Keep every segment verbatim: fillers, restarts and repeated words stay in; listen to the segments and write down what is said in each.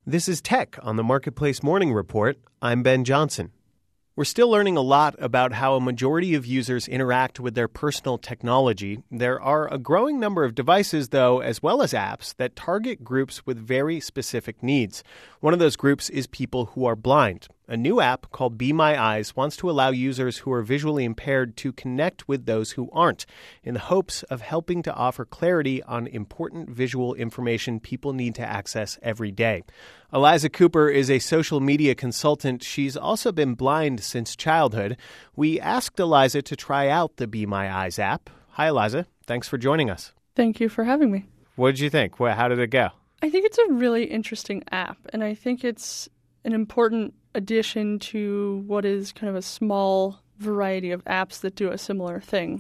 This is Tech on the Marketplace Morning Report. I'm Ben Johnson. We're still learning a lot about how a majority of users interact with their personal technology. There are a growing number of devices, though, as well as apps that target groups with very specific needs. One of those groups is people who are blind. A new app called Be My Eyes wants to allow users who are visually impaired to connect with those who aren't, in the hopes of helping to offer clarity on important visual information people need to access every day. Eliza Cooper is a social media consultant. She's also been blind since childhood. We asked Eliza to try out the Be My Eyes app. Hi, Eliza. Thanks for joining us. Thank you for having me. What did you think? Well, how did it go? I think it's a really interesting app, and I think it's an important addition to what is kind of a small variety of apps that do a similar thing.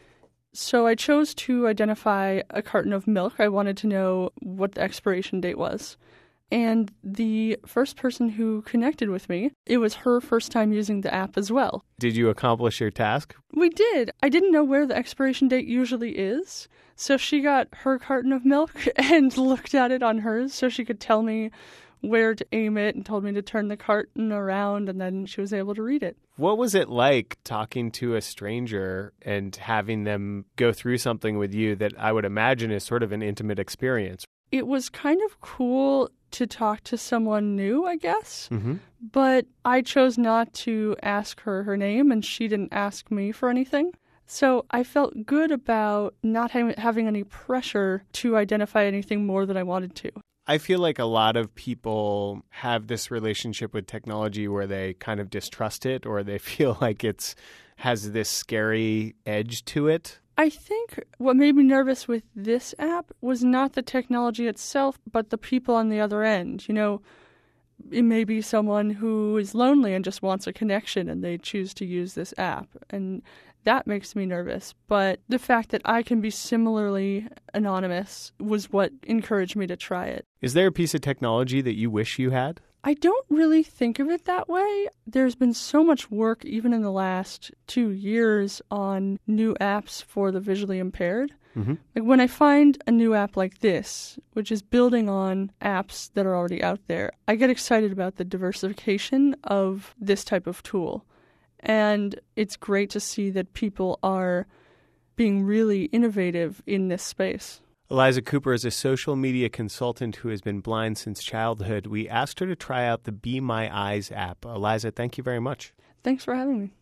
So I chose to identify a carton of milk. I wanted to know what the expiration date was. And the first person who connected with me, it was her first time using the app as well. Did you accomplish your task? We did. I didn't know where the expiration date usually is. So she got her carton of milk and looked at it on hers so she could tell me where to aim it and told me to turn the carton around, and then she was able to read it. What was it like talking to a stranger and having them go through something with you that I would imagine is sort of an intimate experience? It was kind of cool to talk to someone new, I guess. Mm-hmm. But I chose not to ask her her name, and she didn't ask me for anything. So I felt good about not ha- having any pressure to identify anything more than I wanted to. I feel like a lot of people have this relationship with technology where they kind of distrust it, or they feel like it's has this scary edge to it. I think what made me nervous with this app was not the technology itself, but the people on the other end. You know, it may be someone who is lonely and just wants a connection and they choose to use this app. And that makes me nervous. But the fact that I can be similarly anonymous was what encouraged me to try it. Is there a piece of technology that you wish you had? I don't really think of it that way. There's been so much work, even in the last two years, on new apps for the visually impaired. Mm-hmm. Like when I find a new app like this, which is building on apps that are already out there, I get excited about the diversification of this type of tool. And it's great to see that people are being really innovative in this space. Eliza Cooper is a social media consultant who has been blind since childhood. We asked her to try out the Be My Eyes app. Eliza, thank you very much. Thanks for having me.